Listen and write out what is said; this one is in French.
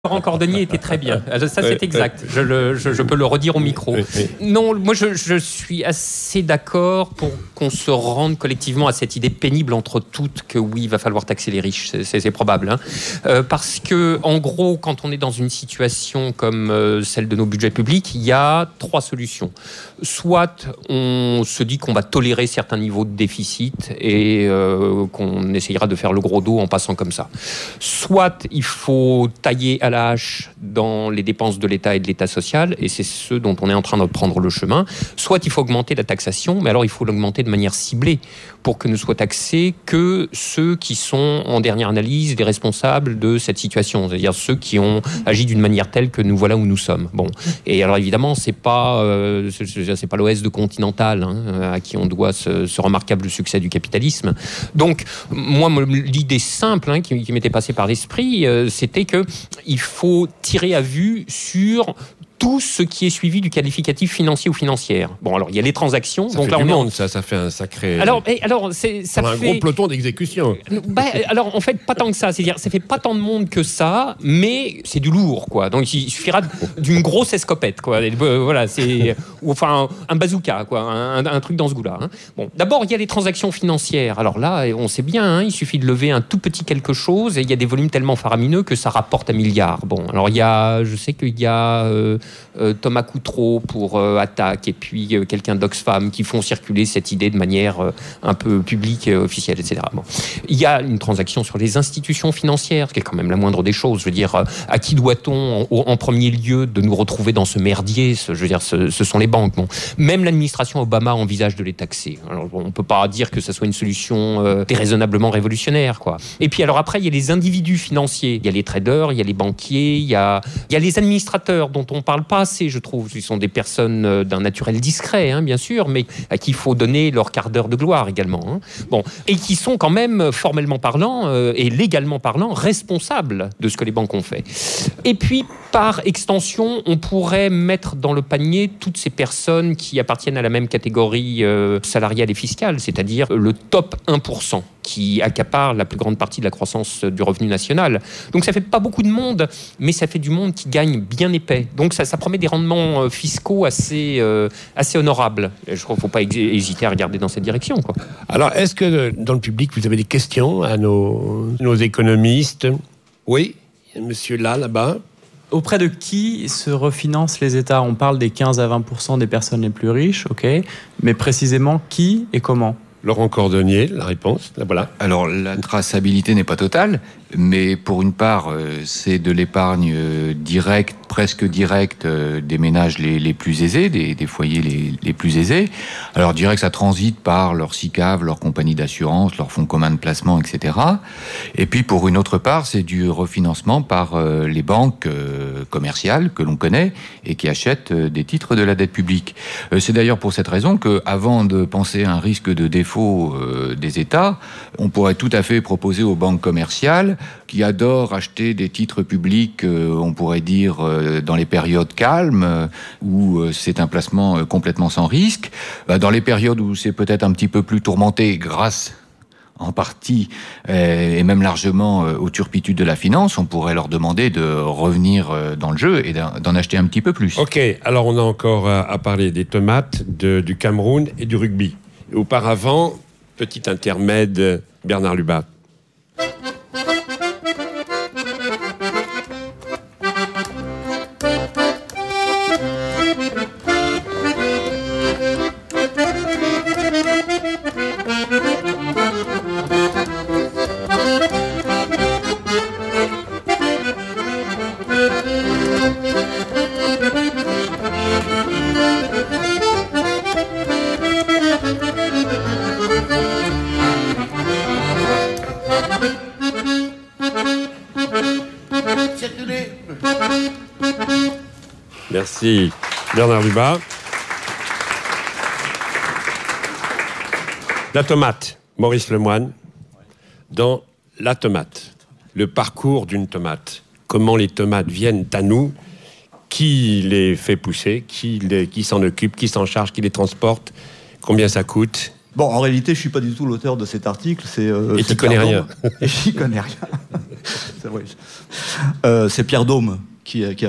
Laurent Cordonnier était très bien. Ça, c'est exact. Je peux le redire au micro. Non, moi, je suis assez d'accord pour qu'on se rende collectivement à cette idée pénible entre toutes que oui, il va falloir taxer les riches. C'est probable. Parce que, en gros, quand on est dans une situation comme celle de nos budgets publics, il y a trois solutions. Soit on se dit qu'on va tolérer certains niveaux de déficit et qu'on essayera de faire le gros dos en passant comme ça. Soit il faut tailler à la hache dans les dépenses de l'État et de l'État social, et c'est ce dont on est en train de prendre le chemin. Soit il faut augmenter la taxation, mais alors il faut l'augmenter de manière ciblée pour que ne soient taxés que ceux qui sont, en dernière analyse, les responsables de cette situation, c'est-à-dire ceux qui ont agi d'une manière telle que nous voilà où nous sommes. Bon. Et alors évidemment, c'est pas l'OS de Continental à qui on doit ce remarquable succès du capitalisme. Donc, moi, l'idée simple qui m'était passée par l'esprit, c'était que il faut tirer à vue sur tout ce qui est suivi du qualificatif financier ou financière. Bon, alors, il y a les transactions. Ça fait du monde, ça fait un sacré... Alors ça un fait... gros peloton d'exécution. Alors, en fait, pas tant que ça. C'est-à-dire, ça fait pas tant de monde que ça, mais c'est du lourd, quoi. Donc, il suffira d'une grosse escopette, quoi. Voilà, enfin, un bazooka, quoi. Un truc dans ce goût-là. Bon, d'abord, il y a les transactions financières. Alors là, on sait bien, il suffit de lever un tout petit quelque chose et il y a des volumes tellement faramineux que ça rapporte un milliard. Bon, alors, je sais qu'il y a... Thomas Coutreau pour Attaque et puis quelqu'un d'Oxfam qui font circuler cette idée de manière un peu publique, officielle, etc. Bon. Il y a une transaction sur les institutions financières, ce qui est quand même la moindre des choses. Je veux dire, à qui doit-on en premier lieu de nous retrouver dans ce merdier ? Je veux dire, ce sont les banques. Bon. Même l'administration Obama envisage de les taxer. Alors, on ne peut pas dire que ça soit une solution déraisonnablement révolutionnaire, quoi. Et puis alors après, il y a les individus financiers. Il y a les traders, il y a les banquiers, il y a les administrateurs dont on parle pas assez, je trouve. Ils sont des personnes d'un naturel discret, bien sûr, mais à qui il faut donner leur quart d'heure de gloire également. Bon. Et qui sont quand même, formellement parlant et légalement parlant, responsables de ce que les banques ont fait. Et puis, par extension, on pourrait mettre dans le panier toutes ces personnes qui appartiennent à la même catégorie salariale et fiscale, c'est-à-dire le top 1%, qui accapare la plus grande partie de la croissance du revenu national. Donc ça fait pas beaucoup de monde, mais ça fait du monde qui gagne bien épais. Donc ça promet des rendements fiscaux assez honorables. Je crois qu'il ne faut pas hésiter à regarder dans cette direction, quoi. Alors, est-ce que dans le public, vous avez des questions à nos économistes ? Oui, monsieur là-bas. Auprès de qui se refinancent les États ? On parle des 15 à 20% des personnes les plus riches, ok, mais précisément qui et comment ? Laurent Cordonnier, la réponse, là, voilà. Alors, la traçabilité n'est pas totale, mais pour une part, c'est de l'épargne directe, presque directe, des ménages les plus aisés, des foyers les plus aisés. Alors, direct, ça transite par leur SICAV, leur compagnie d'assurance, leur fonds commun de placement, etc. Et puis, pour une autre part, c'est du refinancement par les banques commerciales que l'on connaît et qui achètent des titres de la dette publique. C'est d'ailleurs pour cette raison qu'avant de penser à un risque de défaut des États, on pourrait tout à fait proposer aux banques commerciales qui adorent acheter des titres publics, on pourrait dire, dans les périodes calmes, où c'est un placement complètement sans risque. Dans les périodes où c'est peut-être un petit peu plus tourmenté grâce en partie, et même largement aux turpitudes de la finance, on pourrait leur demander de revenir dans le jeu et d'en acheter un petit peu plus. Ok, alors on a encore à parler des tomates, du Cameroun et du rugby. Et auparavant, petit intermède, Bernard Lubat. Merci, Bernard Lubat. La tomate, Maurice Lemoine, dans La tomate, le parcours d'une tomate. Comment les tomates viennent à nous, qui les fait pousser, qui s'en occupe, qui s'en charge, qui les transporte, combien ça coûte. Bon, en réalité, je ne suis pas du tout l'auteur de cet article. Et tu connais rien. Et j'y connais rien. C'est Pierre Daume qui a